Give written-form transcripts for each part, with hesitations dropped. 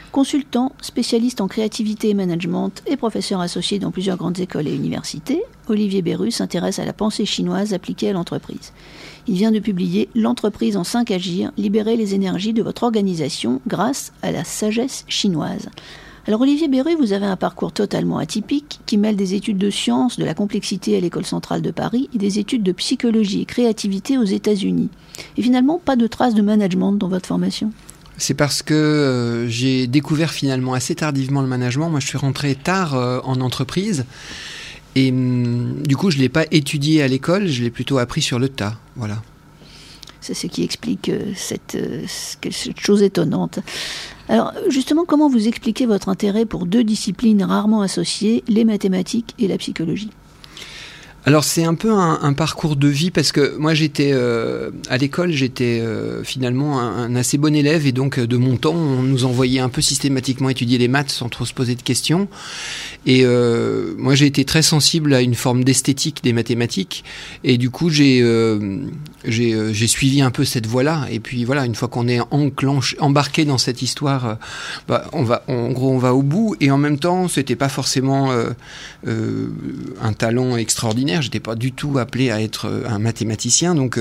Consultant, spécialiste en créativité et management et professeur associé dans plusieurs grandes écoles et universités, Olivier Beru s'intéresse à la pensée chinoise appliquée à l'entreprise. Il vient de publier « L'entreprise en 5 agir, libérer les énergies de votre organisation grâce à la sagesse chinoise ». Alors Olivier Beru, vous avez un parcours totalement atypique qui mêle des études de sciences, de la complexité à l'École centrale de Paris et des études de psychologie et créativité aux États-Unis. Et finalement, pas de traces de management dans votre formation. C'est parce que j'ai découvert finalement assez tardivement le management. Moi, je suis rentré tard en entreprise. Et du coup, je ne l'ai pas étudié à l'école, je l'ai plutôt appris sur le tas. Voilà. C'est ce qui explique cette chose étonnante. Alors, justement, comment vous expliquez votre intérêt pour 2 disciplines rarement associées, les mathématiques et la psychologie ? Alors c'est un peu un parcours de vie parce que moi j'étais à l'école, j'étais finalement un assez bon élève et donc de mon temps on nous envoyait un peu systématiquement étudier les maths sans trop se poser de questions et moi j'ai été très sensible à une forme d'esthétique des mathématiques et du coup j'ai suivi un peu cette voie-là et puis voilà, une fois qu'on est embarqué dans cette histoire, on va au bout et en même temps c'était pas forcément un talent extraordinaire. J'étais pas du tout appelé à être un mathématicien, donc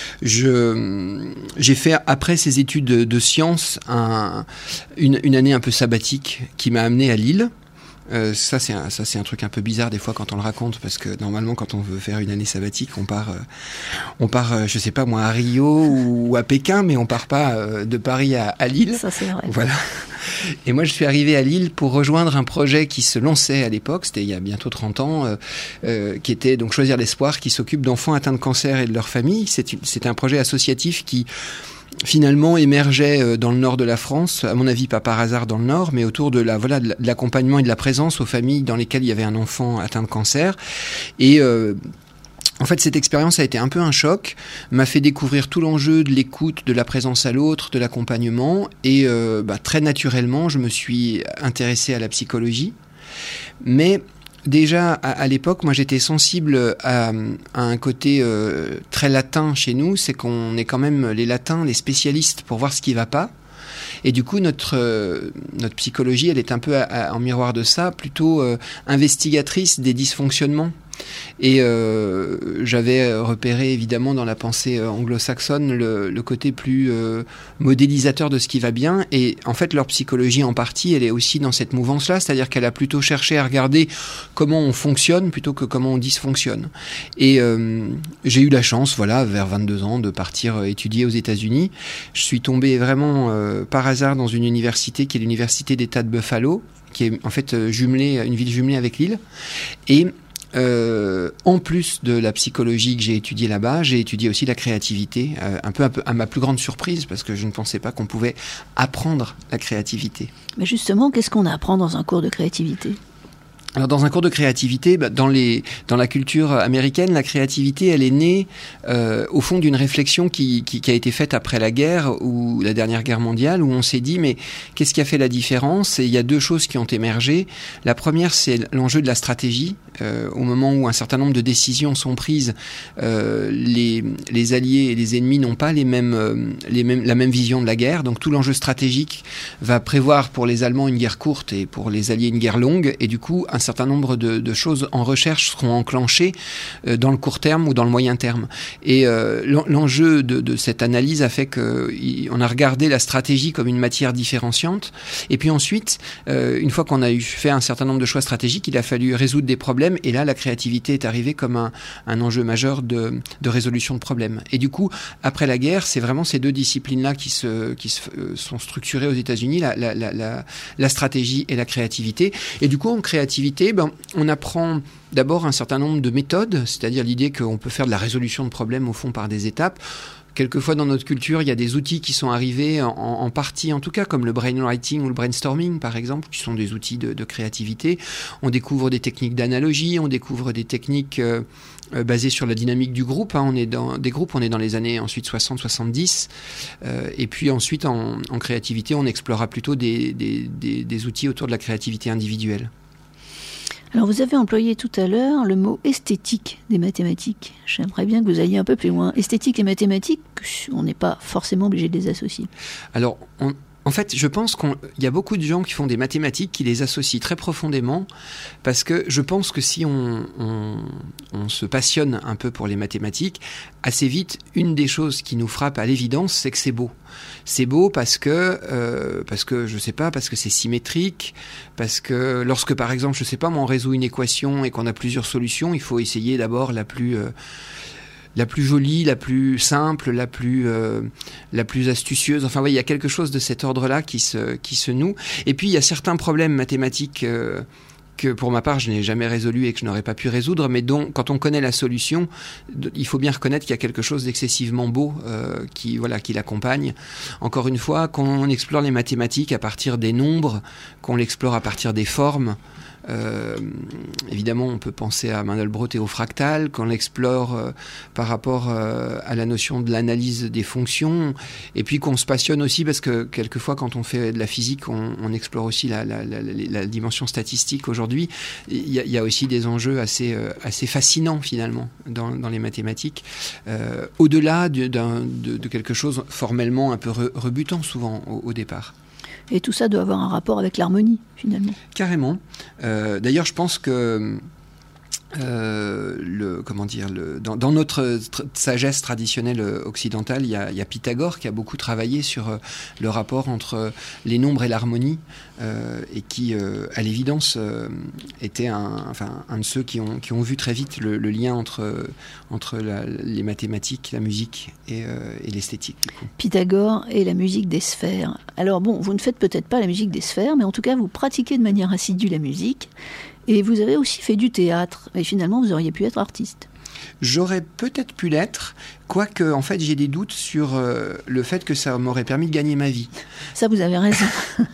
j'ai fait après ces études de sciences une année un peu sabbatique qui m'a amené à Lille. Ça c'est un truc un peu bizarre des fois quand on le raconte parce que normalement quand on veut faire une année sabbatique on part je sais pas moi à Rio ou à Pékin mais on part pas de Paris à Lille. Ça c'est vrai. Voilà. Et moi je suis arrivé à Lille pour rejoindre un projet qui se lançait à l'époque, c'était il y a bientôt 30 ans, qui était donc Choisir l'espoir, qui s'occupe d'enfants atteints de cancer et de leurs familles. C'est un projet associatif qui finalement émergeait dans le nord de la France, à mon avis pas par hasard dans le nord, mais autour de l'accompagnement et de la présence aux familles dans lesquelles il y avait un enfant atteint de cancer. Et en fait, cette expérience a été un peu un choc, m'a fait découvrir tout l'enjeu de l'écoute, de la présence à l'autre, de l'accompagnement, et très naturellement, je me suis intéressé à la psychologie. Mais déjà, à l'époque, moi j'étais sensible à un côté très latin chez nous, c'est qu'on est quand même les latins, les spécialistes pour voir ce qui ne va pas. Et du coup, notre psychologie, elle est un peu en miroir de ça, plutôt investigatrice des dysfonctionnements. Et j'avais repéré évidemment dans la pensée anglo-saxonne le côté plus modélisateur de ce qui va bien, et en fait leur psychologie en partie elle est aussi dans cette mouvance-là, c'est-à-dire qu'elle a plutôt cherché à regarder comment on fonctionne plutôt que comment on dysfonctionne. Et j'ai eu la chance, voilà, vers 22 ans de partir étudier aux États-Unis. Je suis tombé vraiment par hasard dans une université qui est l'université d'État de Buffalo, qui est en fait une ville jumelée avec Lille, et en plus de la psychologie que j'ai étudiée là-bas, j'ai étudié aussi la créativité, un peu à ma plus grande surprise, parce que je ne pensais pas qu'on pouvait apprendre la créativité. Mais justement, qu'est-ce qu'on apprend dans un cours de créativité ? Alors dans un cours de créativité, dans la culture américaine, la créativité, elle est née au fond d'une réflexion qui a été faite après la guerre ou la dernière guerre mondiale, où on s'est dit mais qu'est-ce qui a fait la différence ? Et il y a 2 choses qui ont émergé. La première, c'est l'enjeu de la stratégie. Au moment où un certain nombre de décisions sont prises, les alliés et les ennemis n'ont pas la même vision de la guerre. Donc tout l'enjeu stratégique va prévoir pour les Allemands une guerre courte et pour les alliés une guerre longue. Et du coup, un certain nombre de choses en recherche seront enclenchées dans le court terme ou dans le moyen terme. Et l'enjeu de cette analyse a fait qu'on a regardé la stratégie comme une matière différenciante. Et puis ensuite, une fois qu'on a fait un certain nombre de choix stratégiques, il a fallu résoudre des problèmes. Et là, la créativité est arrivée comme un enjeu majeur de résolution de problèmes. Et du coup, après la guerre, c'est vraiment ces 2 disciplines-là qui sont structurées aux États-Unis, la stratégie et la créativité. Et du coup, en créativité, on apprend d'abord un certain nombre de méthodes, c'est-à-dire l'idée qu'on peut faire de la résolution de problèmes au fond par des étapes. Quelquefois dans notre culture, il y a des outils qui sont arrivés en partie, en tout cas, comme le brainwriting ou le brainstorming, par exemple, qui sont des outils de créativité. On découvre des techniques d'analogie, on découvre des techniques basées sur la dynamique du groupe. On est dans des groupes, on est dans les années ensuite 60-70. Et puis ensuite, en créativité, on explorera plutôt des outils autour de la créativité individuelle. Alors vous avez employé tout à l'heure le mot esthétique des mathématiques. J'aimerais bien que vous alliez un peu plus loin. Esthétique et mathématiques, on n'est pas forcément obligé de les associer. Alors, En fait, je pense qu'il y a beaucoup de gens qui font des mathématiques, qui les associent très profondément, parce que je pense que si on se passionne un peu pour les mathématiques, assez vite, une des choses qui nous frappe à l'évidence, c'est que c'est beau. C'est beau parce que je sais pas, parce que c'est symétrique, parce que lorsque, par exemple, je sais pas, on résout une équation et qu'on a plusieurs solutions, il faut essayer d'abord la plus jolie, la plus simple, la plus astucieuse. Enfin, il y a quelque chose de cet ordre-là qui se noue. Et puis, il y a certains problèmes mathématiques que, pour ma part, je n'ai jamais résolus et que je n'aurais pas pu résoudre, mais dont, quand on connaît la solution, il faut bien reconnaître qu'il y a quelque chose d'excessivement beau qui l'accompagne. Encore une fois, quand on explore les mathématiques à partir des nombres, qu'on l'explore à partir des formes, évidemment, on peut penser à Mandelbrot et au fractal, qu'on l'explore par rapport à la notion de l'analyse des fonctions, et puis qu'on se passionne aussi parce que quelquefois, quand on fait de la physique, on explore aussi la dimension statistique. Aujourd'hui, il y a aussi des enjeux assez fascinants finalement dans les mathématiques, au-delà de quelque chose formellement un peu rebutant souvent au départ. Et tout ça doit avoir un rapport avec l'harmonie, finalement. Carrément. D'ailleurs, je pense que dans notre sagesse traditionnelle occidentale, il y a Pythagore qui a beaucoup travaillé sur le rapport entre les nombres et l'harmonie, et qui, à l'évidence, était un de ceux qui ont vu très vite le lien entre les mathématiques, la musique et l'esthétique. Du coup. Pythagore et la musique des sphères. Alors bon, vous ne faites peut-être pas la musique des sphères, mais en tout cas, vous pratiquez de manière assidue la musique. Et vous avez aussi fait du théâtre. Et finalement, vous auriez pu être artiste. J'aurais peut-être pu l'être, quoique, en fait, j'ai des doutes sur le fait que ça m'aurait permis de gagner ma vie. Ça, vous avez raison.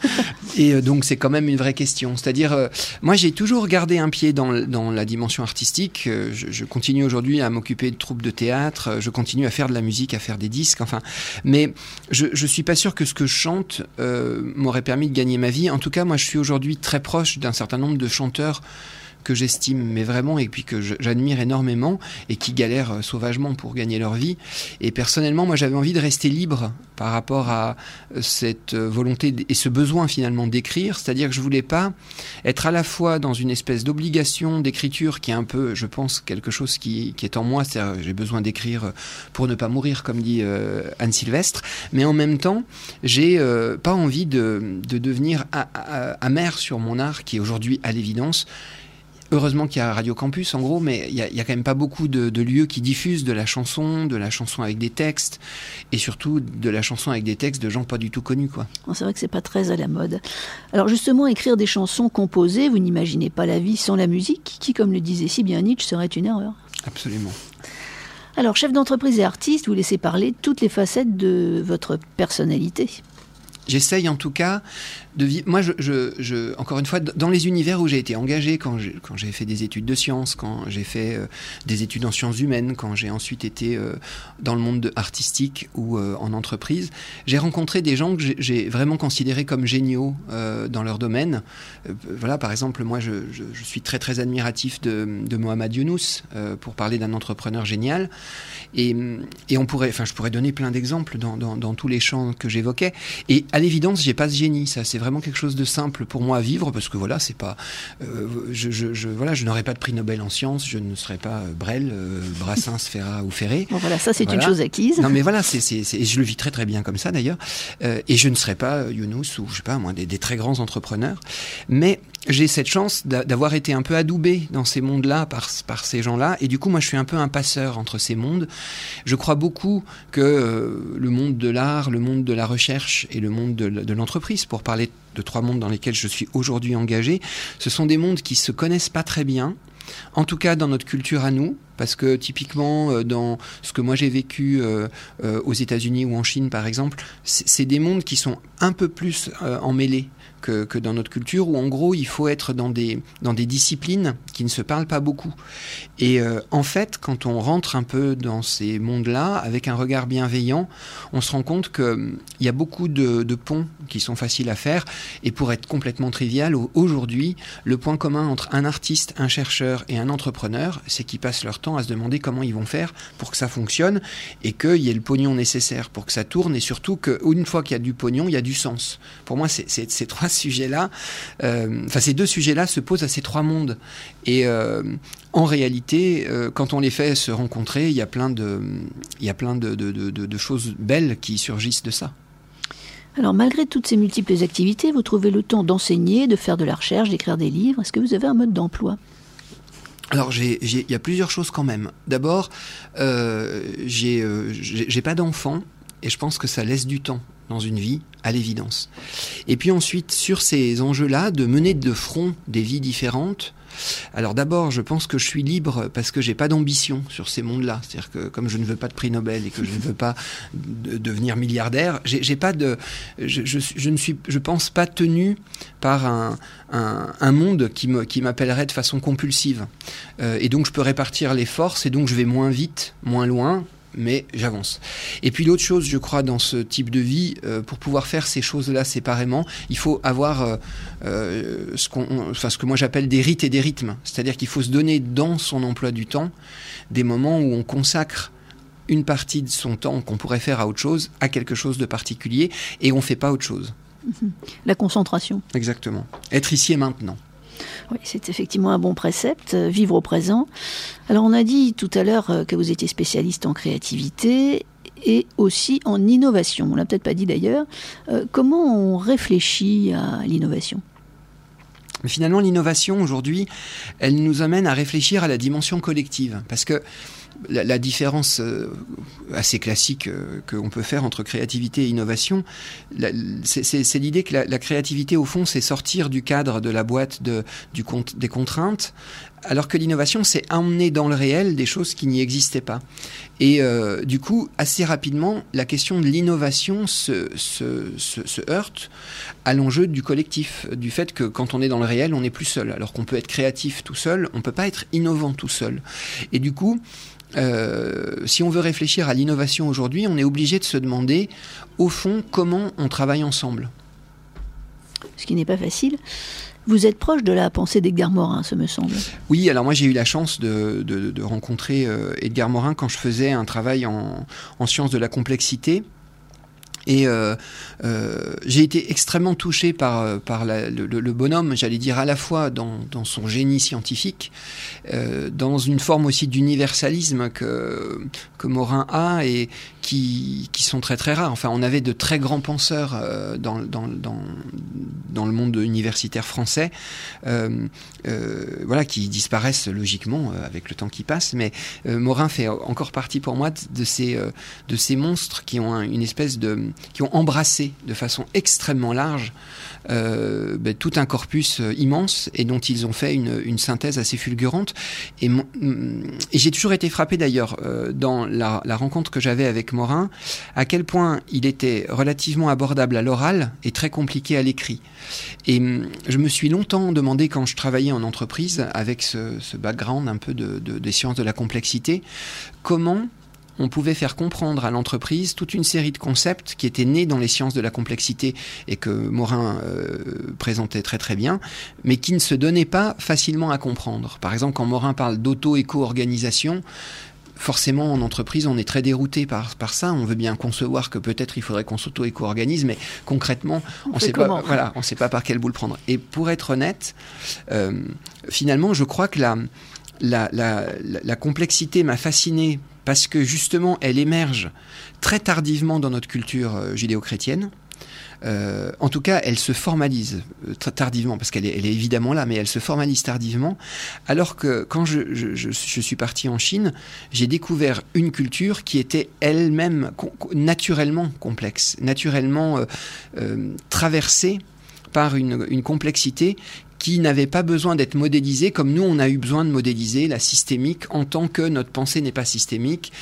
Et donc, c'est quand même une vraie question. C'est-à-dire, moi, j'ai toujours gardé un pied dans la dimension artistique. Je continue aujourd'hui à m'occuper de troupes de théâtre. Je continue à faire de la musique, à faire des disques. Enfin, mais je suis pas sûr que ce que je chante m'aurait permis de gagner ma vie. En tout cas, moi, je suis aujourd'hui très proche d'un certain nombre de chanteurs que j'estime, mais vraiment, et puis que j'admire énormément, et qui galèrent sauvagement pour gagner leur vie. Et personnellement, moi, j'avais envie de rester libre par rapport à cette volonté et ce besoin, finalement, d'écrire. C'est-à-dire que je voulais pas être à la fois dans une espèce d'obligation d'écriture qui est un peu, je pense, quelque chose qui est en moi. C'est-à-dire, j'ai besoin d'écrire pour ne pas mourir, comme dit Anne Sylvestre. Mais en même temps, j'ai pas envie de devenir amer sur mon art, qui est aujourd'hui, à l'évidence, heureusement qu'il y a Radio Campus, en gros, mais il y a quand même pas beaucoup de lieux qui diffusent de la chanson avec des textes, et surtout de la chanson avec des textes de gens pas du tout connus, quoi. C'est vrai que c'est pas très à la mode. Alors justement, écrire des chansons composées, vous n'imaginez pas la vie sans la musique, qui, comme le disait si bien Nietzsche, serait une erreur. Absolument. Alors, chef d'entreprise et artiste, vous laissez parler toutes les facettes de votre personnalité. J'essaye en tout cas de vivre. Moi, encore une fois, dans les univers où j'ai été engagé, quand j'ai fait des études de sciences, quand j'ai fait des études en sciences humaines, quand j'ai ensuite été dans le monde artistique ou en entreprise, j'ai rencontré des gens que j'ai vraiment considérés comme géniaux dans leur domaine. Voilà, par exemple, moi, je suis très très admiratif de Mohamed Younous, pour parler d'un entrepreneur génial. Et je pourrais donner plein d'exemples dans tous les champs que j'évoquais. Et à l'évidence, j'ai pas ce génie. Ça, c'est vraiment quelque chose de simple pour moi à vivre, parce que voilà, c'est pas. Je n'aurais pas de prix Nobel en sciences, je ne serais pas Brel, Brassens, Ferrat ou Ferré. Bon, voilà, ça c'est une chose acquise. Non, mais voilà, et je le vis très très bien comme ça d'ailleurs. Et je ne serais pas Younous ou je sais pas moi des très grands entrepreneurs. Mais j'ai cette chance d'avoir été un peu adoubé dans ces mondes-là par ces gens-là, et du coup, moi, je suis un peu un passeur entre ces mondes. Je crois beaucoup que le monde de l'art, le monde de la recherche et le monde de l'entreprise, pour parler de trois mondes dans lesquels je suis aujourd'hui engagé, ce sont des mondes qui se connaissent pas très bien, en tout cas dans notre culture à nous, parce que typiquement dans ce que moi j'ai vécu aux États-Unis ou en Chine par exemple, c'est des mondes qui sont un peu plus emmêlés que dans notre culture, où en gros il faut être dans des disciplines qui ne se parlent pas beaucoup. Et en fait, quand on rentre un peu dans ces mondes-là, avec un regard bienveillant, on se rend compte qu'il y a beaucoup de ponts qui sont faciles à faire. Et pour être complètement trivial, aujourd'hui, le point commun entre un artiste, un chercheur ingénieur et un entrepreneur, c'est qu'ils passent leur temps à se demander comment ils vont faire pour que ça fonctionne et qu'il y ait le pognon nécessaire pour que ça tourne, et surtout qu'une fois qu'il y a du pognon, il y a du sens. Pour moi, ces trois sujets-là, ces deux sujets-là se posent à ces trois mondes. Et en réalité, quand on les fait se rencontrer, il y a plein de choses belles qui surgissent de ça. Alors, malgré toutes ces multiples activités, vous trouvez le temps d'enseigner, de faire de la recherche, d'écrire des livres. Est-ce que vous avez un mode d'emploi ? Alors, il y a plusieurs choses quand même. D'abord, j'ai pas d'enfant, et je pense que ça laisse du temps dans une vie, à l'évidence. Et puis ensuite, sur ces enjeux-là, de mener de front des vies différentes. Alors d'abord, je pense que je suis libre parce que j'ai pas d'ambition sur ces mondes-là. C'est-à-dire que comme je ne veux pas de prix Nobel et que je ne veux pas devenir milliardaire, j'ai pas de, je pense pas tenu par un monde qui m'appellerait de façon compulsive. Et donc je peux répartir les forces et donc je vais moins vite, moins loin. Mais j'avance. Et puis l'autre chose, je crois, dans ce type de vie, pour pouvoir faire ces choses-là séparément, il faut avoir ce que moi j'appelle des rites et des rythmes. C'est-à-dire qu'il faut se donner dans son emploi du temps des moments où on consacre une partie de son temps qu'on pourrait faire à autre chose, à quelque chose de particulier, et on ne fait pas autre chose. La concentration. Exactement. Être ici et maintenant. Oui, c'est effectivement un bon précepte, vivre au présent. Alors on a dit tout à l'heure que vous étiez spécialiste en créativité et aussi en innovation. On ne l'a peut-être pas dit d'ailleurs. Comment on réfléchit à l'innovation ? Mais finalement, l'innovation aujourd'hui, elle nous amène à réfléchir à la dimension collective. Parce que la différence assez classique qu'on peut faire entre créativité et innovation, c'est l'idée que la créativité, au fond, c'est sortir du cadre de la boîte des contraintes, alors que l'innovation, c'est emmener dans le réel des choses qui n'y existaient pas. Et du coup, assez rapidement, la question de l'innovation se heurte à l'enjeu du collectif, du fait que quand on est dans le réel, on n'est plus seul. Alors qu'on peut être créatif tout seul, on ne peut pas être innovant tout seul. Et du coup, si on veut réfléchir à l'innovation aujourd'hui, on est obligé de se demander, au fond, comment on travaille ensemble. Ce qui n'est pas facile. Vous êtes proche de la pensée d'Edgar Morin, ce me semble. Oui, alors moi j'ai eu la chance de rencontrer Edgar Morin quand je faisais un travail en sciences de la complexité. Et j'ai été extrêmement touché par le bonhomme, j'allais dire à la fois dans son génie scientifique, dans une forme aussi d'universalisme que Morin a et qui sont très très rares. Enfin, on avait de très grands penseurs dans le monde universitaire français, qui disparaissent logiquement avec le temps qui passe. Mais Morin fait encore partie pour moi de ces monstres qui ont une espèce qui ont embrassé de façon extrêmement large tout un corpus immense et dont ils ont fait une synthèse assez fulgurante. Et j'ai toujours été frappé d'ailleurs dans la rencontre que j'avais avec Morin, à quel point il était relativement abordable à l'oral et très compliqué à l'écrit. Et je me suis longtemps demandé, quand je travaillais en entreprise avec ce background un peu des sciences de la complexité, comment on pouvait faire comprendre à l'entreprise toute une série de concepts qui étaient nés dans les sciences de la complexité et que Morin présentait très très bien, mais qui ne se donnaient pas facilement à comprendre. Par exemple, quand Morin parle d'auto-éco-organisation, forcément, en entreprise, on est très dérouté par ça. On veut bien concevoir que peut-être il faudrait qu'on s'auto-éco-organise, mais concrètement, on ne sait pas par quel bout le prendre. Et pour être honnête, finalement, je crois que la complexité m'a fasciné parce que justement, elle émerge très tardivement dans notre culture judéo-chrétienne. En tout cas, elle se formalise très tardivement, parce qu'elle est évidemment là, mais elle se formalise tardivement. Alors que quand je suis parti en Chine, j'ai découvert une culture qui était elle-même naturellement complexe, naturellement traversée par une complexité qui n'avait pas besoin d'être modélisée comme nous, on a eu besoin de modéliser la systémique en tant que notre pensée n'est pas systémique,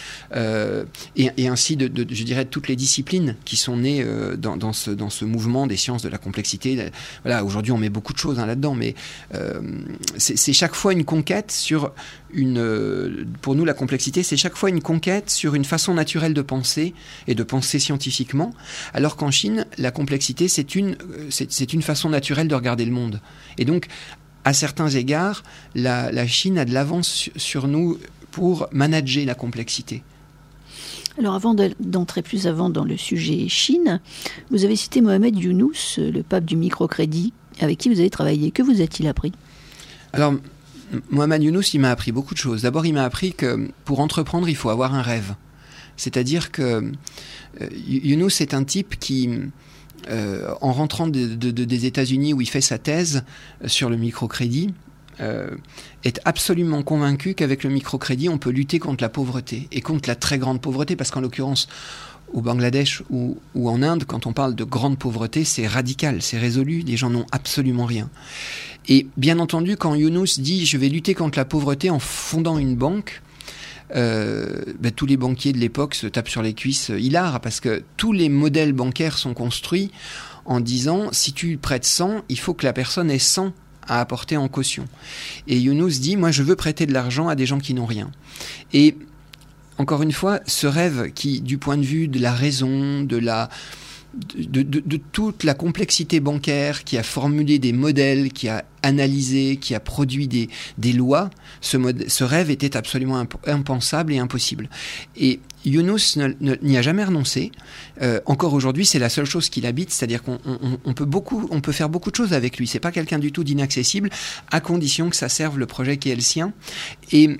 et ainsi je dirais, de toutes les disciplines qui sont nées dans ce mouvement des sciences de la complexité. Voilà, aujourd'hui, on met beaucoup de choses là-dedans, mais c'est chaque fois une conquête sur pour nous, la complexité, c'est chaque fois une conquête sur une façon naturelle de penser et de penser scientifiquement, alors qu'en Chine, la complexité, c'est une façon naturelle de regarder le monde. Et donc, à certains égards, la Chine a de l'avance sur nous pour manager la complexité. Alors avant d'entrer plus avant dans le sujet Chine, vous avez cité Mohamed Younous, le pape du microcrédit, avec qui vous avez travaillé. Que vous a-t-il appris ? Alors, Mohamed Younous, il m'a appris beaucoup de choses. D'abord, il m'a appris que pour entreprendre, il faut avoir un rêve. C'est-à-dire que Younous est un type qui, en rentrant des États-Unis où il fait sa thèse sur le microcrédit, est absolument convaincu qu'avec le microcrédit, on peut lutter contre la pauvreté et contre la très grande pauvreté, parce qu'en l'occurrence, au Bangladesh ou en Inde, quand on parle de grande pauvreté, c'est radical, c'est résolu, les gens n'ont absolument rien. Et bien entendu, quand Younous dit « je vais lutter contre la pauvreté en fondant une banque », tous les banquiers de l'époque se tapent sur les cuisses hilar, parce que tous les modèles bancaires sont construits en disant « si tu prêtes 100, il faut que la personne ait 100 à apporter en caution ». Et Younous dit « moi je veux prêter de l'argent à des gens qui n'ont rien ». Et encore une fois, ce rêve qui, du point de vue de la raison, de toute la complexité bancaire, qui a formulé des modèles, qui a analysé, qui a produit des lois, ce rêve était absolument impensable et impossible. Et Younous n'y a jamais renoncé. Encore aujourd'hui, c'est la seule chose qui l'habite, c'est-à-dire qu'on peut faire beaucoup de choses avec lui. C'est pas quelqu'un du tout d'inaccessible, à condition que ça serve le projet qui est le sien. Et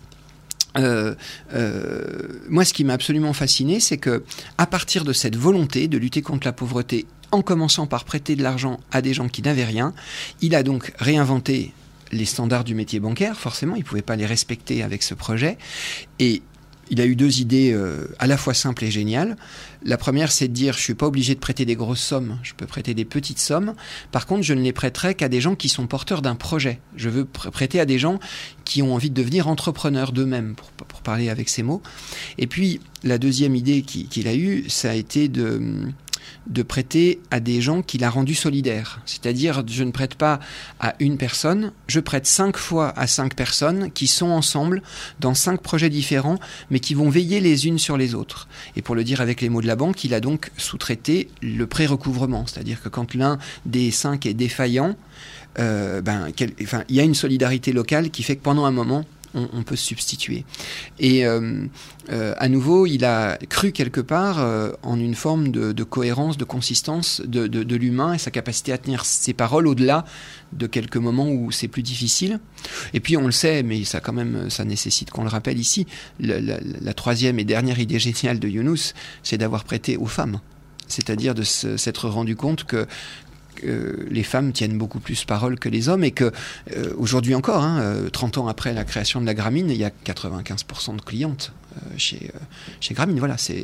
moi, ce qui m'a absolument fasciné, c'est que à partir de cette volonté de lutter contre la pauvreté, en commençant par prêter de l'argent à des gens qui n'avaient rien, il a donc réinventé les standards du métier bancaire. Forcément, il ne pouvait pas les respecter avec ce projet. Et il a eu deux idées à la fois simples et géniales. La première, c'est de dire, je ne suis pas obligé de prêter des grosses sommes, je peux prêter des petites sommes. Par contre, je ne les prêterai qu'à des gens qui sont porteurs d'un projet. Je veux prêter à des gens qui ont envie de devenir entrepreneurs d'eux-mêmes, pour parler avec ces mots. Et puis, la deuxième idée qu'il a eue, ça a été de prêter à des gens qu'il a rendus solidaires. C'est-à-dire, je ne prête pas à une personne, je prête 5 fois à 5 personnes qui sont ensemble dans 5 projets différents, mais qui vont veiller les unes sur les autres. Et pour le dire avec les mots de la banque, il a donc sous-traité le pré-recouvrement. C'est-à-dire que quand l'un des 5 est défaillant, il y a une solidarité locale qui fait que pendant un moment, on peut se substituer. Et à nouveau, il a cru quelque part en une forme de cohérence, de consistance de l'humain et sa capacité à tenir ses paroles au-delà de quelques moments où c'est plus difficile. Et puis on le sait, mais ça nécessite qu'on le rappelle ici, la troisième et dernière idée géniale de Younous, c'est d'avoir prêté aux femmes. C'est-à-dire de s'être rendu compte que les femmes tiennent beaucoup plus parole que les hommes et que aujourd'hui encore, 30 ans après la création de la Grameen, il y a 95% de clientes chez Grameen. Voilà, c'est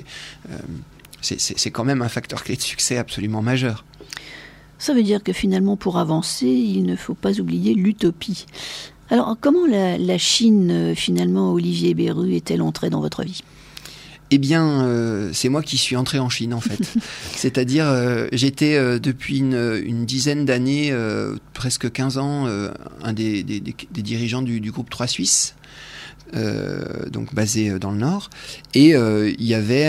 quand même un facteur clé de succès absolument majeur. Ça veut dire que finalement, pour avancer, il ne faut pas oublier l'utopie. Alors, comment la Chine, finalement, Olivier Beru, est-elle entrée dans votre vie ? Eh bien, c'est moi qui suis entré en Chine, en fait. C'est-à-dire, j'étais depuis une dizaine d'années, presque 15 ans, un des dirigeants du groupe 3 Suisse, donc basé dans le Nord. Et il y avait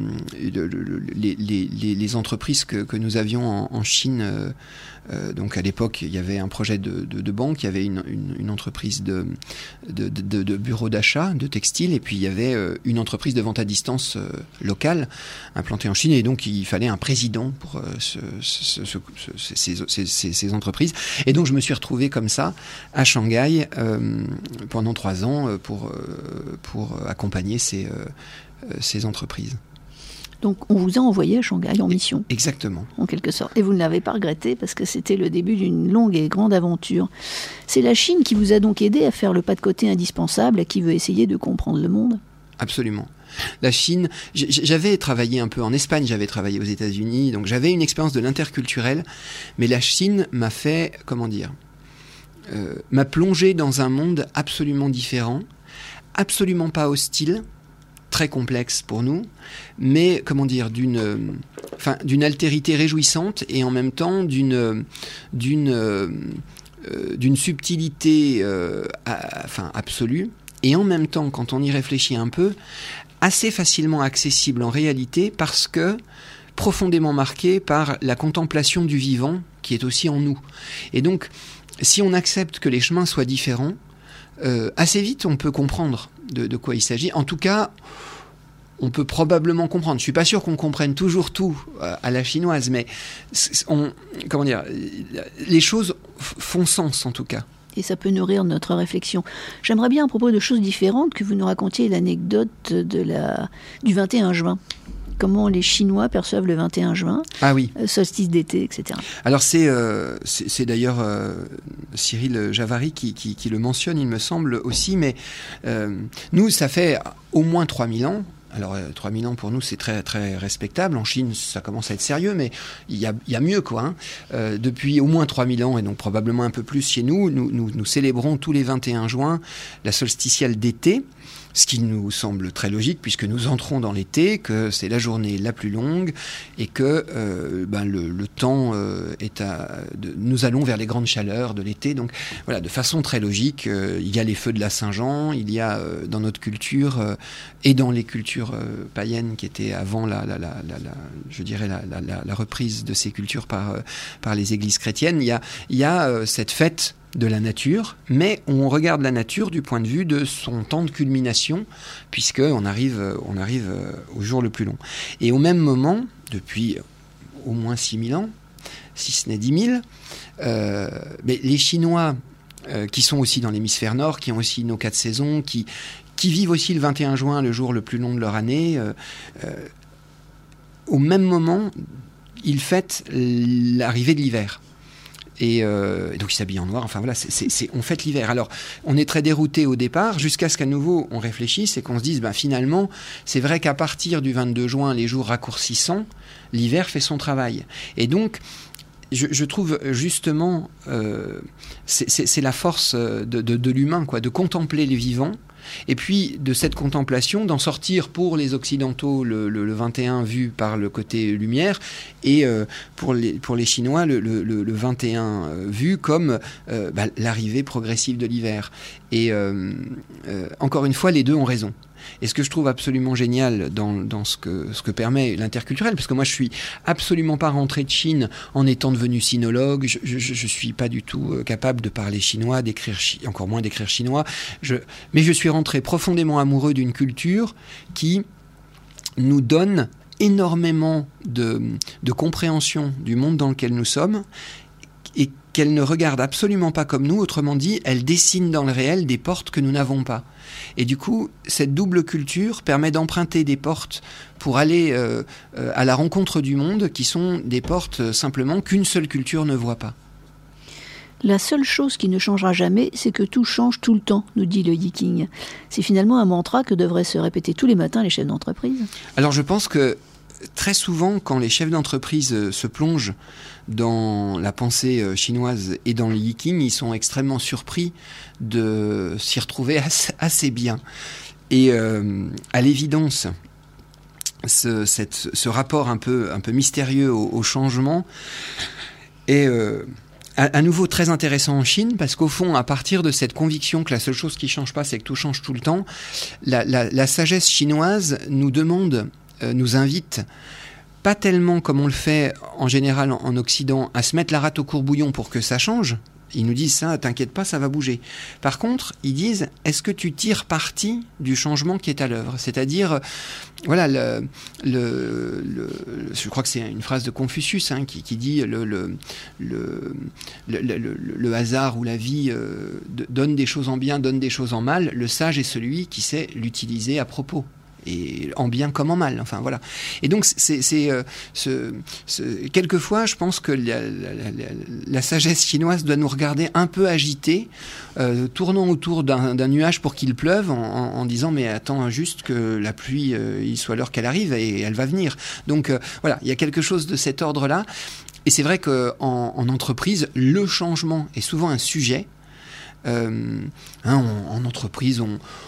les entreprises que nous avions en Chine. Donc à l'époque, il y avait un projet de banque, il y avait une entreprise de bureau d'achat, de textile, et puis il y avait une entreprise de vente à distance locale implantée en Chine, et donc il fallait un président pour ces entreprises. Et donc je me suis retrouvé comme ça à Shanghai pendant 3 ans pour accompagner ces entreprises. Donc on vous a envoyé à Shanghai en mission. Exactement. En quelque sorte. Et vous ne l'avez pas regretté parce que c'était le début d'une longue et grande aventure. C'est la Chine qui vous a donc aidé à faire le pas de côté indispensable, qui veut essayer de comprendre le monde ? Absolument. La Chine, j'avais travaillé un peu en Espagne, j'avais travaillé aux États-Unis, donc j'avais une expérience de l'interculturel, mais la Chine m'a fait, m'a plongé dans un monde absolument différent, absolument pas hostile, très complexe pour nous, mais d'une altérité réjouissante et en même temps d'une subtilité absolue, et en même temps, quand on y réfléchit un peu, assez facilement accessible en réalité parce que profondément marqué par la contemplation du vivant qui est aussi en nous. Et donc, si on accepte que les chemins soient différents, assez vite on peut comprendre de quoi il s'agit. En tout cas, on peut probablement comprendre. Je ne suis pas sûr qu'on comprenne toujours tout à la chinoise, mais les choses font sens en tout cas. Et ça peut nourrir notre réflexion. J'aimerais bien, à propos de choses différentes, que vous nous racontiez l'anecdote du 21 juin. Comment les Chinois perçoivent le 21 juin, solstice d'été, etc. Alors c'est d'ailleurs Cyril Javary qui le mentionne, il me semble aussi, mais nous, ça fait au moins 3000 ans. Alors 3000 ans pour nous c'est très très respectable. En Chine ça commence à être sérieux, mais il y a mieux quoi. Depuis au moins 3000 ans et donc probablement un peu plus chez nous célébrons tous les 21 juin la solsticiale d'été. Ce qui nous semble très logique puisque nous entrons dans l'été, que c'est la journée la plus longue et que le temps nous allons vers les grandes chaleurs de l'été. Donc voilà, de façon très logique, il y a les feux de la Saint-Jean, il y a dans notre culture et dans les cultures païennes qui étaient avant la reprise de ces cultures par les églises chrétiennes, il y a cette fête de la nature, mais on regarde la nature du point de vue de son temps de culmination, puisqu'on arrive au jour le plus long. Et au même moment, depuis au moins 6000 ans, si ce n'est 10 000, mais les Chinois, qui sont aussi dans l'hémisphère nord, qui ont aussi nos 4 saisons, qui vivent aussi le 21 juin, le jour le plus long de leur année, au même moment, ils fêtent l'arrivée de l'hiver. Et donc ils s'habillent en noir, enfin voilà, on fête l'hiver. Alors on est très dérouté au départ, jusqu'à ce qu'à nouveau on réfléchisse et qu'on se dise, finalement, c'est vrai qu'à partir du 22 juin, les jours raccourcissant, l'hiver fait son travail. Et donc, je trouve justement, c'est la force de l'humain, quoi, de contempler les vivants. Et puis, de cette contemplation, d'en sortir pour les Occidentaux le 21 vu par le côté lumière, et pour les Chinois, le 21 vu comme l'arrivée progressive de l'hiver. Et encore une fois, les deux ont raison. Et ce que je trouve absolument génial dans ce que permet l'interculturel, parce que moi je suis absolument pas rentré de Chine en étant devenu sinologue, je suis pas du tout capable de parler chinois, encore moins d'écrire chinois, mais je suis rentré profondément amoureux d'une culture qui nous donne énormément de compréhension du monde dans lequel nous sommes, et qu'elle ne regarde absolument pas comme nous, autrement dit, elle dessine dans le réel des portes que nous n'avons pas. Et du coup, cette double culture permet d'emprunter des portes pour aller à la rencontre du monde, qui sont des portes simplement qu'une seule culture ne voit pas. La seule chose qui ne changera jamais, c'est que tout change tout le temps, nous dit le Yiking. C'est finalement un mantra que devraient se répéter tous les matins les chefs d'entreprise. Alors je pense que très souvent, quand les chefs d'entreprise se plongent dans la pensée chinoise et dans le Yiking, ils sont extrêmement surpris de s'y retrouver assez bien. Et à l'évidence, ce rapport un peu mystérieux au changement est à nouveau très intéressant en Chine, parce qu'au fond, à partir de cette conviction que la seule chose qui ne change pas, c'est que tout change tout le temps, la sagesse chinoise nous invite, pas tellement comme on le fait en général en Occident, à se mettre la rate au courbouillon pour que ça change. Ils nous disent ça, t'inquiète pas, ça va bouger. Par contre, ils disent, est-ce que tu tires parti du changement qui est à l'œuvre ? C'est-à-dire, voilà, je crois que c'est une phrase de Confucius qui dit le hasard ou la vie donne des choses en bien, donne des choses en mal. Le sage est celui qui sait l'utiliser à propos. Et en bien comme en mal, enfin voilà. Et donc quelquefois, je pense que la sagesse chinoise doit nous regarder un peu agités, tournant autour d'un nuage pour qu'il pleuve, en disant mais attends juste que la pluie, il soit l'heure qu'elle arrive et elle va venir. Donc voilà, il y a quelque chose de cet ordre-là. Et c'est vrai qu'en entreprise, le changement est souvent un sujet. En entreprise,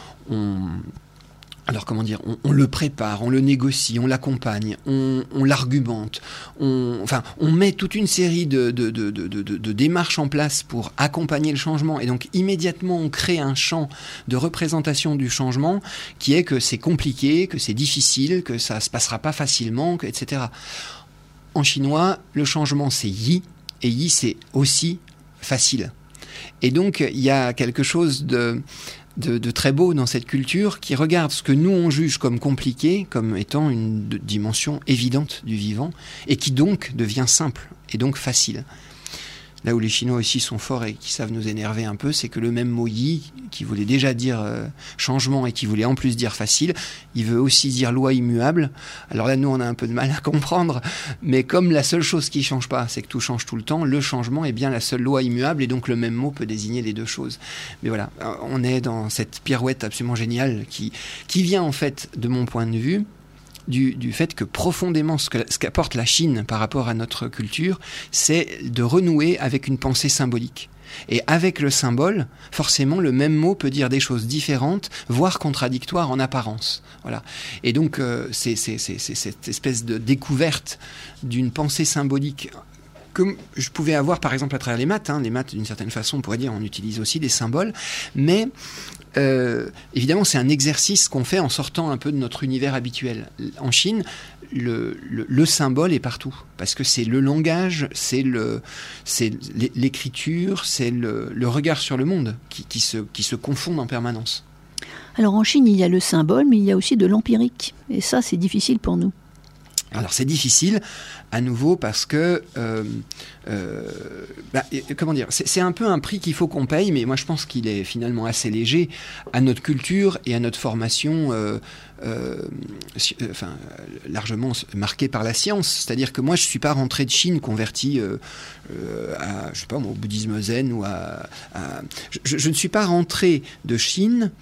alors comment dire, on le prépare, on le négocie, on l'accompagne, on l'argumente, on met toute une série de démarches en place pour accompagner le changement, et donc immédiatement on crée un champ de représentation du changement qui est que c'est compliqué, que c'est difficile, que ça se passera pas facilement, etc. En chinois, le changement c'est yi, et yi, c'est aussi facile. Et donc, il y a quelque chose de très beau dans cette culture qui regarde ce que nous on juge comme compliqué comme étant une dimension évidente du vivant et qui donc devient simple et donc facile. Là où les Chinois aussi sont forts et qui savent nous énerver un peu, c'est que le même mot yi, qui voulait déjà dire changement et qui voulait en plus dire facile, il veut aussi dire loi immuable. Alors là, nous, on a un peu de mal à comprendre, mais comme la seule chose qui ne change pas, c'est que tout change tout le temps, le changement est bien la seule loi immuable et donc le même mot peut désigner les deux choses. Mais voilà, on est dans cette pirouette absolument géniale qui vient en fait, de mon point de vue, du fait que profondément ce qu'apporte la Chine par rapport à notre culture, c'est de renouer avec une pensée symbolique. Et avec le symbole, forcément, le même mot peut dire des choses différentes, voire contradictoires en apparence. Voilà. Et donc, c'est cette espèce de découverte d'une pensée symbolique que je pouvais avoir, par exemple, à travers les maths. Les maths, d'une certaine façon, on pourrait dire, on utilise aussi des symboles, mais évidemment, c'est un exercice qu'on fait en sortant un peu de notre univers habituel. En Chine, le symbole est partout, parce que c'est le langage, c'est l'écriture, c'est le regard sur le monde qui se confondent en permanence. Alors en Chine, il y a le symbole, mais il y a aussi de l'empirique. Et ça, c'est difficile pour nous. Alors c'est difficile, à nouveau, parce que, comment dire, c'est un peu un prix qu'il faut qu'on paye, mais moi je pense qu'il est finalement assez léger à notre culture et à notre formation, largement marquée par la science. C'est-à-dire que moi je ne suis pas rentré de Chine converti je sais pas, au bouddhisme zen ou je ne suis pas rentré de Chine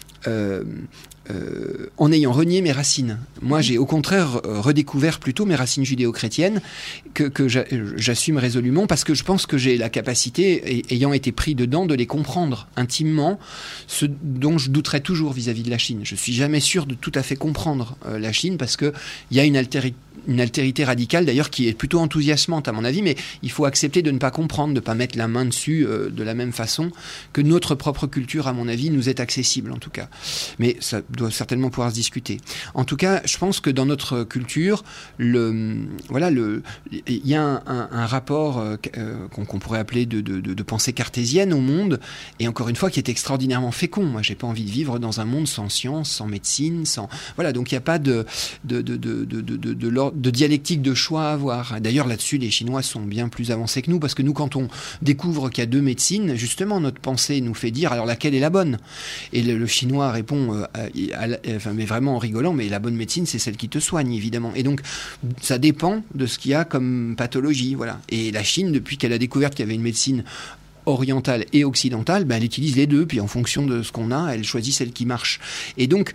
en ayant renié mes racines. Moi, j'ai au contraire redécouvert plutôt mes racines judéo-chrétiennes que j'assume résolument parce que je pense que j'ai la capacité, ayant été pris dedans, de les comprendre intimement, ce dont je douterais toujours vis-à-vis de la Chine. Je suis jamais sûr de tout à fait comprendre la Chine parce qu'il y a une altérité radicale, d'ailleurs, qui est plutôt enthousiasmante à mon avis, mais il faut accepter de ne pas comprendre, de ne pas mettre la main dessus de la même façon que notre propre culture, à mon avis, nous est accessible en tout cas. Mais ça doit certainement pouvoir se discuter. En tout cas, je pense que dans notre culture, il y a un rapport qu'on pourrait appeler de pensée cartésienne au monde, et encore une fois, qui est extraordinairement fécond. Moi, j'ai pas envie de vivre dans un monde sans science, sans médecine, sans... Voilà, donc il n'y a pas de dialectique de choix à avoir. D'ailleurs, là-dessus, les Chinois sont bien plus avancés que nous, parce que nous, quand on découvre qu'il y a deux médecines, justement, notre pensée nous fait dire, alors laquelle est la bonne ? Et le Chinois répond, mais vraiment en rigolant, mais la bonne médecine, c'est celle qui te soigne, évidemment. Et donc, ça dépend de ce qu'il y a comme pathologie, voilà. Et la Chine, depuis qu'elle a découvert qu'il y avait une médecine orientale et occidentale, elle utilise les deux, puis en fonction de ce qu'on a, elle choisit celle qui marche. Et donc,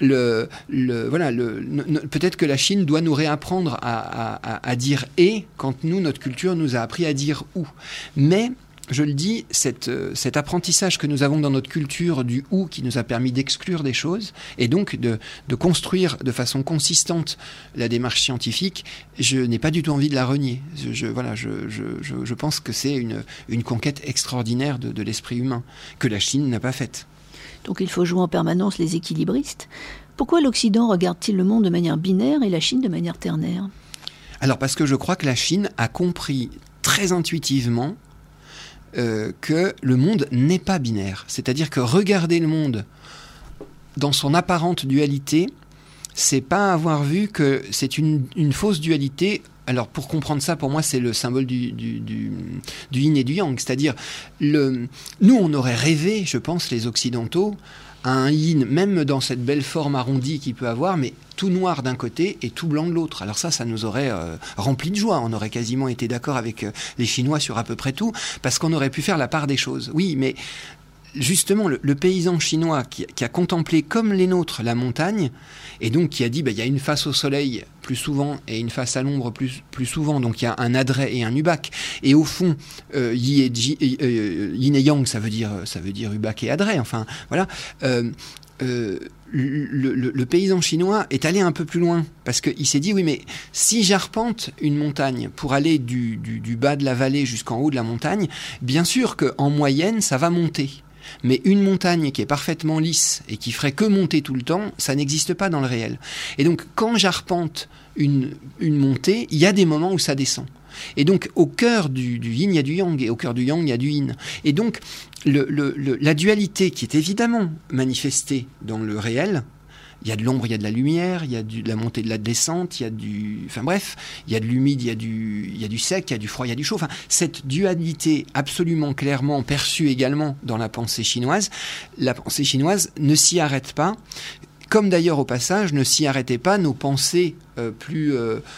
peut-être que la Chine doit nous réapprendre à dire « et » quand nous, notre culture nous a appris à dire « ou ». Mais je le dis, cet apprentissage que nous avons dans notre culture du « ou » qui nous a permis d'exclure des choses et donc de construire de façon consistante la démarche scientifique, je n'ai pas du tout envie de la renier. Je pense que c'est une conquête extraordinaire de l'esprit humain que la Chine n'a pas faite. Donc il faut jouer en permanence les équilibristes. Pourquoi l'Occident regarde-t-il le monde de manière binaire et la Chine de manière ternaire ? Alors parce que je crois que la Chine a compris très intuitivement que le monde n'est pas binaire. C'est-à-dire que regarder le monde dans son apparente dualité, c'est pas avoir vu que c'est une fausse dualité. Alors pour comprendre ça, pour moi, c'est le symbole du yin et du yang. C'est-à-dire, nous, on aurait rêvé, je pense, les Occidentaux, à un yin, même dans cette belle forme arrondie qu'il peut avoir, mais tout noir d'un côté et tout blanc de l'autre. Alors ça nous aurait rempli de joie. On aurait quasiment été d'accord avec les Chinois sur à peu près tout, parce qu'on aurait pu faire la part des choses. Oui, mais justement, le paysan chinois qui a contemplé comme les nôtres la montagne, et donc qui a dit, il y a une face au soleil plus souvent et une face à l'ombre plus souvent, donc il y a un adret et un ubac. Et au fond, yin et yang, ça veut dire ubac et adret, enfin, voilà. Le paysan chinois est allé un peu plus loin parce qu'il s'est dit, oui, mais si j'arpente une montagne pour aller du bas de la vallée jusqu'en haut de la montagne, bien sûr qu'en moyenne, ça va monter. Mais une montagne qui est parfaitement lisse et qui ferait que monter tout le temps, ça n'existe pas dans le réel. Et donc, quand j'arpente une montée, il y a des moments où ça descend. Et donc, au cœur du yin, il y a du yang, et au cœur du yang, il y a du yin. Et donc, la dualité qui est évidemment manifestée dans le réel, il y a de l'ombre, il y a de la lumière, il y a de la montée, de la descente, il y a enfin bref, il y a de l'humide, il y a du sec, il y a du froid, il y a du chaud. Enfin, cette dualité absolument clairement perçue également dans la pensée chinoise, la pensée chinoise ne s'y arrête pas, comme d'ailleurs au passage ne s'y arrêtaient pas nos pensées plus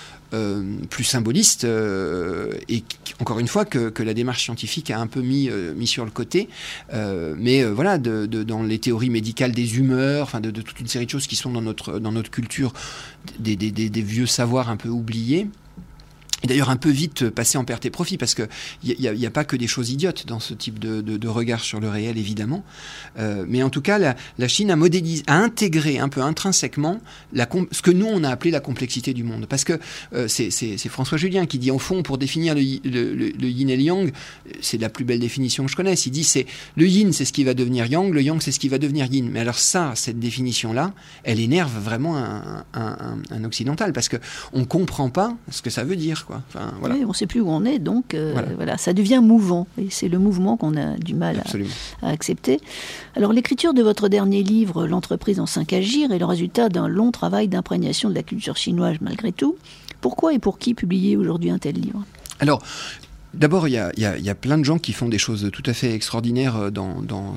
symboliste et encore une fois que la démarche scientifique a un peu mis sur le côté, mais voilà, dans les théories médicales des humeurs, enfin de toute une série de choses qui sont dans notre culture, des vieux savoirs un peu oubliés. Et d'ailleurs un peu vite passé en perte et profit, parce qu'il n'y a pas que des choses idiotes dans ce type de regard sur le réel, évidemment. Mais en tout cas, la Chine a intégré un peu intrinsèquement ce que nous, on a appelé la complexité du monde. Parce que c'est François Julien qui dit, au fond, pour définir le yin et le yang, c'est la plus belle définition que je connaisse. Il dit, le yin, c'est ce qui va devenir yang, le yang, c'est ce qui va devenir yin. Mais alors cette définition-là, elle énerve vraiment un occidental, parce qu'on ne comprend pas ce que ça veut dire. Enfin, voilà. Oui, on ne sait plus où on est, donc voilà, ça devient mouvant. Et c'est le mouvement qu'on a du mal à accepter. Alors, l'écriture de votre dernier livre, L'entreprise en 5 agir, est le résultat d'un long travail d'imprégnation de la culture chinoise malgré tout. Pourquoi et pour qui publier aujourd'hui un tel livre ? Alors, d'abord, il y a plein de gens qui font des choses tout à fait extraordinaires dans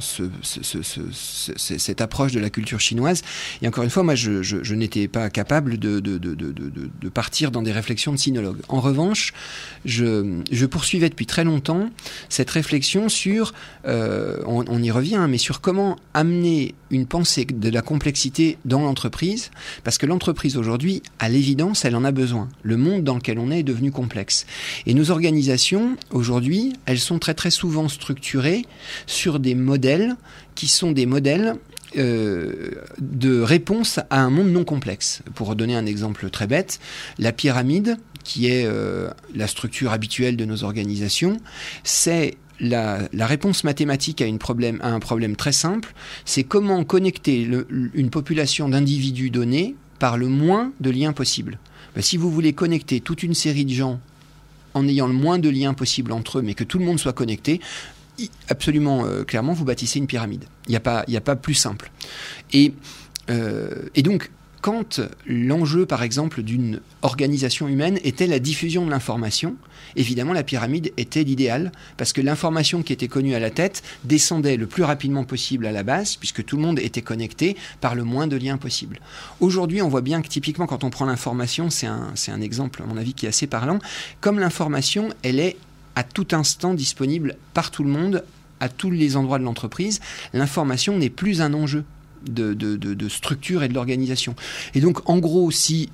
cette approche de la culture chinoise. Et encore une fois, moi, je n'étais pas capable de partir dans des réflexions de sinologue. En revanche, je poursuivais depuis très longtemps cette réflexion sur, on y revient, mais sur comment amener une pensée de la complexité dans l'entreprise, parce que l'entreprise aujourd'hui, à l'évidence, elle en a besoin. Le monde dans lequel on est devenu complexe. Et nos organisations, aujourd'hui, elles sont très très souvent structurées sur des modèles qui sont des modèles de réponse à un monde non complexe. Pour donner un exemple très bête, la pyramide, qui est la structure habituelle de nos organisations, c'est la réponse mathématique à un problème très simple, c'est comment connecter une population d'individus donnés par le moins de liens possible. Si vous voulez connecter toute une série de gens en ayant le moins de liens possible entre eux, mais que tout le monde soit connecté, absolument clairement, vous bâtissez une pyramide. Il n'y a pas plus simple. Et donc, quand l'enjeu, par exemple, d'une organisation humaine était la diffusion de l'information, évidemment, la pyramide était l'idéal, parce que l'information qui était connue à la tête descendait le plus rapidement possible à la base, puisque tout le monde était connecté par le moins de liens possible. Aujourd'hui, on voit bien que typiquement, quand on prend l'information, c'est un exemple, à mon avis, qui est assez parlant, comme l'information, elle est à tout instant disponible par tout le monde, à tous les endroits de l'entreprise, l'information n'est plus un enjeu de structure et de l'organisation. Et donc, en gros, si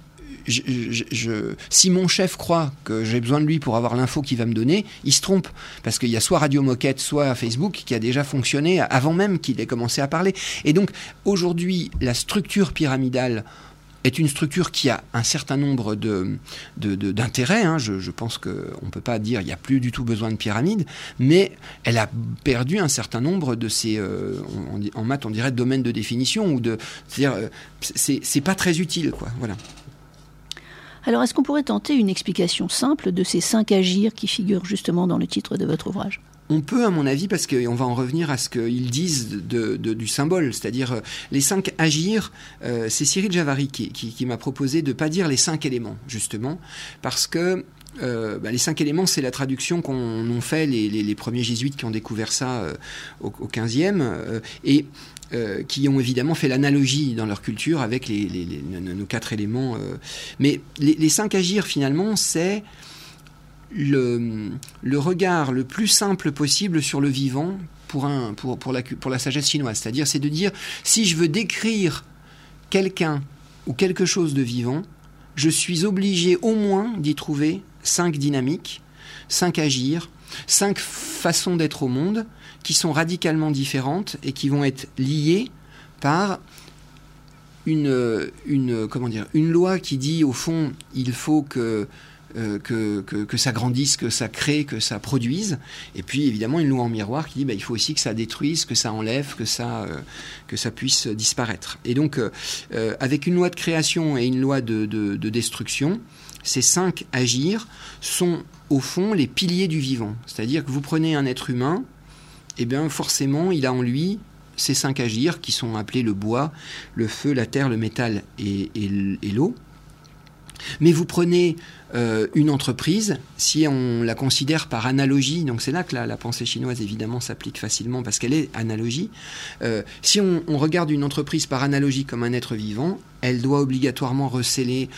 mon chef croit que j'ai besoin de lui pour avoir l'info qu'il va me donner, il se trompe. Parce qu'il y a soit Radio Moquette, soit Facebook qui a déjà fonctionné avant même qu'il ait commencé à parler. Et donc, aujourd'hui, la structure pyramidale est une structure qui a un certain nombre d'intérêts. Je pense qu'on ne peut pas dire qu'il n'y a plus du tout besoin de pyramide, mais elle a perdu un certain nombre de ces, en maths on dirait, domaines de définition, c'est-à-dire c'est pas très utile, quoi. Voilà. Alors, est-ce qu'on pourrait tenter une explication simple de ces 5 agirs qui figurent justement dans le titre de votre ouvrage ? On peut, à mon avis, parce qu'on va en revenir à ce qu'ils disent du symbole, c'est-à-dire les 5 agirs. C'est Cyril Javary qui m'a proposé de ne pas dire les 5 éléments, justement, parce que les 5 éléments, c'est la traduction qu'ont fait les premiers jésuites qui ont découvert ça au 15e, et qui ont évidemment fait l'analogie dans leur culture avec nos 4 éléments. Mais les 5 agirs, finalement, c'est le regard le plus simple possible sur le vivant pour la sagesse chinoise. C'est-à-dire, c'est de dire, si je veux décrire quelqu'un ou quelque chose de vivant, je suis obligé au moins d'y trouver 5 dynamiques, 5 agirs, 5 façons d'être au monde qui sont radicalement différentes et qui vont être liées par une loi qui dit, au fond, il faut que que ça grandisse, que ça crée, que ça produise. Et puis évidemment une loi en miroir qui dit il faut aussi que ça détruise, que ça enlève, que ça puisse disparaître. Et donc avec une loi de création et une loi de destruction, ces 5 agirs sont au fond les piliers du vivant. C'est-à-dire que vous prenez un être humain, et bien forcément il a en lui ces 5 agirs qui sont appelés le bois, le feu, la terre, le métal et l'eau. Mais vous prenez une entreprise, si on la considère par analogie, donc c'est là que la pensée chinoise évidemment s'applique facilement parce qu'elle est analogie. Si on regarde une entreprise par analogie comme un être vivant, elle doit obligatoirement receler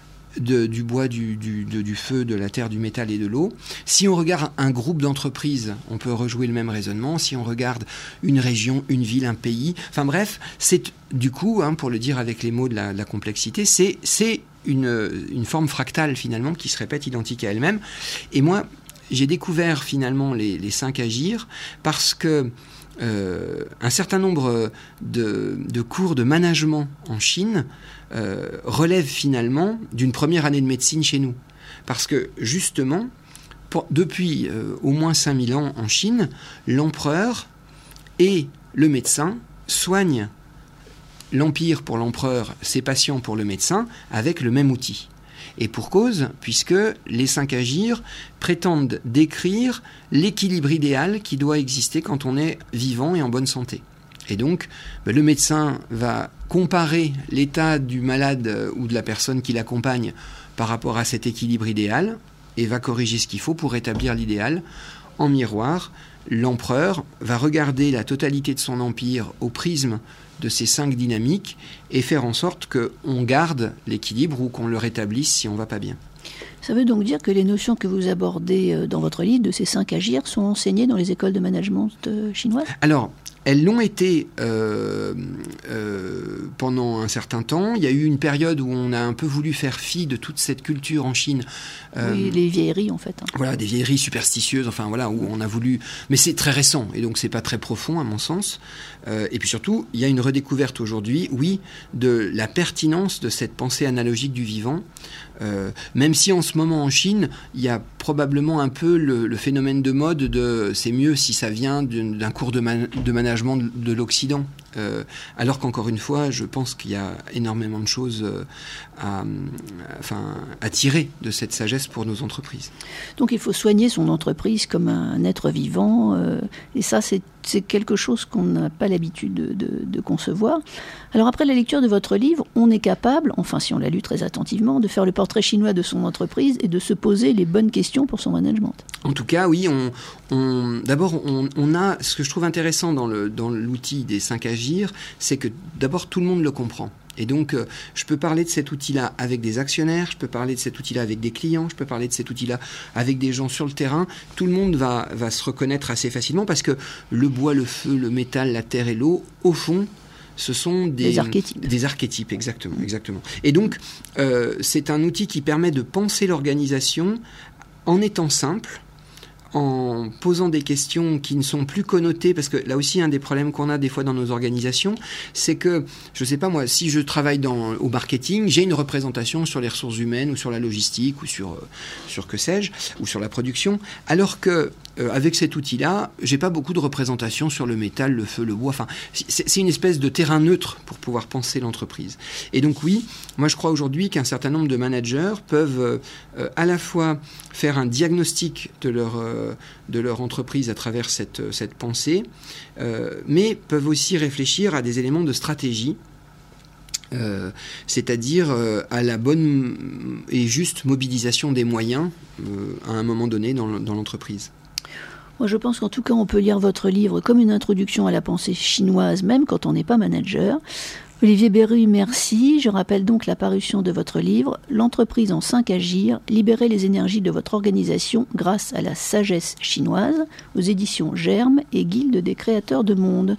du bois, du feu, de la terre, du métal et de l'eau. Si on regarde un groupe d'entreprises, on peut rejouer le même raisonnement. Si on regarde une région, une ville, un pays, enfin bref, c'est du coup, pour le dire avec les mots de la complexité, c'est une forme fractale finalement qui se répète identique à elle-même. Et moi, j'ai découvert finalement les 5 agirs parce que un certain nombre de cours de management en Chine relèvent finalement d'une première année de médecine chez nous. Parce que justement, depuis au moins 5000 ans en Chine, l'empereur et le médecin soignent l'empire pour l'empereur, ses patients pour le médecin, avec le même outil. Et pour cause, puisque les 5 agirs prétendent décrire l'équilibre idéal qui doit exister quand on est vivant et en bonne santé. Et donc, le médecin va comparer l'état du malade ou de la personne qui l'accompagne par rapport à cet équilibre idéal et va corriger ce qu'il faut pour rétablir l'idéal. En miroir, l'empereur va regarder la totalité de son empire au prisme de ces 5 dynamiques et faire en sorte qu'on garde l'équilibre ou qu'on le rétablisse si on ne va pas bien. Ça veut donc dire que les notions que vous abordez dans votre livre de ces 5 agirs sont enseignées dans les écoles de management chinoises ? Alors, elles l'ont été pendant un certain temps. Il y a eu une période où on a un peu voulu faire fi de toute cette culture en Chine. Oui, les vieilleries en fait. Voilà, des vieilleries superstitieuses, enfin voilà, où on a voulu... Mais c'est très récent, et donc c'est pas très profond à mon sens. Et puis surtout, il y a une redécouverte aujourd'hui, oui, de la pertinence de cette pensée analogique du vivant. Même si en ce moment en Chine, il y a probablement un peu le phénomène de mode de c'est mieux si ça vient d'un cours de management de l'Occident. Alors qu'encore une fois, je pense qu'il y a énormément de choses à tirer de cette sagesse pour nos entreprises. Donc il faut soigner son entreprise comme un être vivant, et ça c'est quelque chose qu'on n'a pas l'habitude de concevoir. Alors après la lecture de votre livre, on est capable, enfin si on l'a lu très attentivement, de faire le portrait chinois de son entreprise et de se poser les bonnes questions pour son management. En tout cas, oui, d'abord on a, ce que je trouve intéressant dans l'outil des 5 agirs, c'est que d'abord tout le monde le comprend. Et donc, je peux parler de cet outil-là avec des actionnaires, je peux parler de cet outil-là avec des clients, je peux parler de cet outil-là avec des gens sur le terrain. Tout le monde va se reconnaître assez facilement parce que le bois, le feu, le métal, la terre et l'eau, au fond, ce sont des archétypes. Des archétypes, exactement. Et donc, c'est un outil qui permet de penser l'organisation en étant simple, en posant des questions qui ne sont plus connotées, parce que là aussi un des problèmes qu'on a des fois dans nos organisations, c'est que, je sais pas moi, si je travaille au marketing, j'ai une représentation sur les ressources humaines ou sur la logistique ou sur que sais-je, ou sur la production, alors que avec cet outil-là, j'ai pas beaucoup de représentation sur le métal, le feu, le bois. Enfin, c'est une espèce de terrain neutre pour pouvoir penser l'entreprise. Et donc oui, moi je crois aujourd'hui qu'un certain nombre de managers peuvent à la fois faire un diagnostic de leur entreprise à travers cette pensée, mais peuvent aussi réfléchir à des éléments de stratégie. C'est-à-dire à la bonne et juste mobilisation des moyens à un moment donné dans l'entreprise. Moi, je pense qu'en tout cas, on peut lire votre livre comme une introduction à la pensée chinoise, même quand on n'est pas manager. Olivier Berruy, merci. Je rappelle donc la parution de votre livre « L'entreprise en 5 agirs, libérer les énergies de votre organisation grâce à la sagesse chinoise » aux éditions Germe et Guilde des créateurs de monde.